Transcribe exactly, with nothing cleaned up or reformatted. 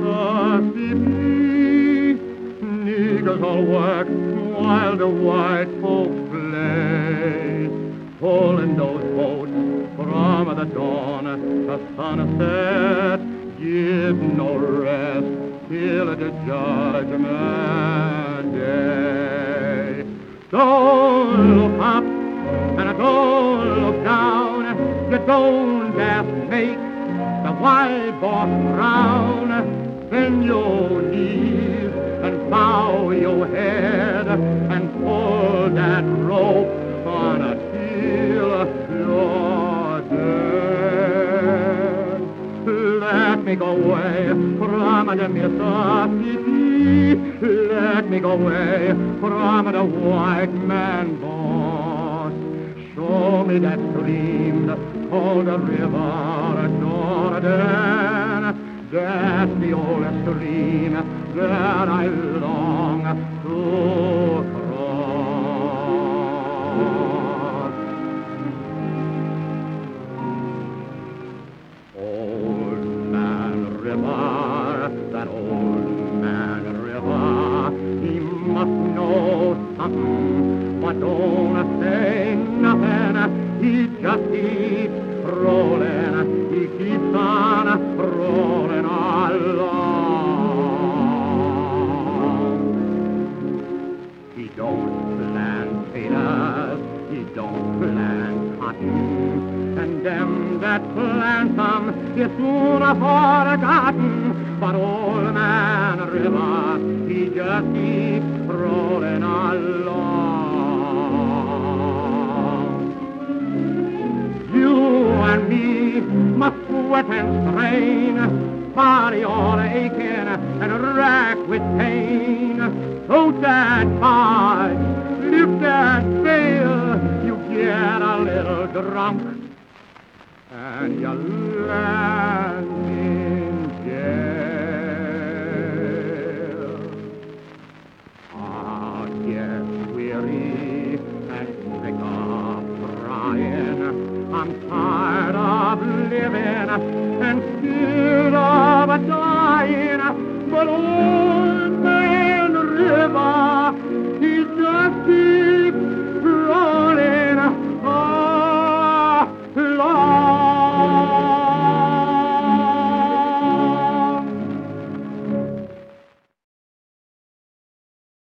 Mississippi. Negroes all work while the white folks play, pulling those boats from the dawn to sunset. Give no rest till the judgment day. Don't look up and don't look down. You don't dare make the white boss frown. Bend your knees and bow your head and pull that rope until you're dead. Let me go away from the Mississippi. Let me go away from the white man boss. Show me that stream called the River Jordan. That's the old stream that I long to cross. Old Man River, that old man River, he must know something, but don't say nothing. He just keeps rolling, he keeps on rolling along. He don't plant potatoes, he don't plant cotton, and them that plant them is soon forgotten. But old Man River, he just keeps rolling along. You and me must sweat and strain, body all aching and racked with pain. Tote that barge, lift that sail, you get a little drunk and you land in jail. I get weary and sick of crying. I'm tired of living and scared of dying, but oh,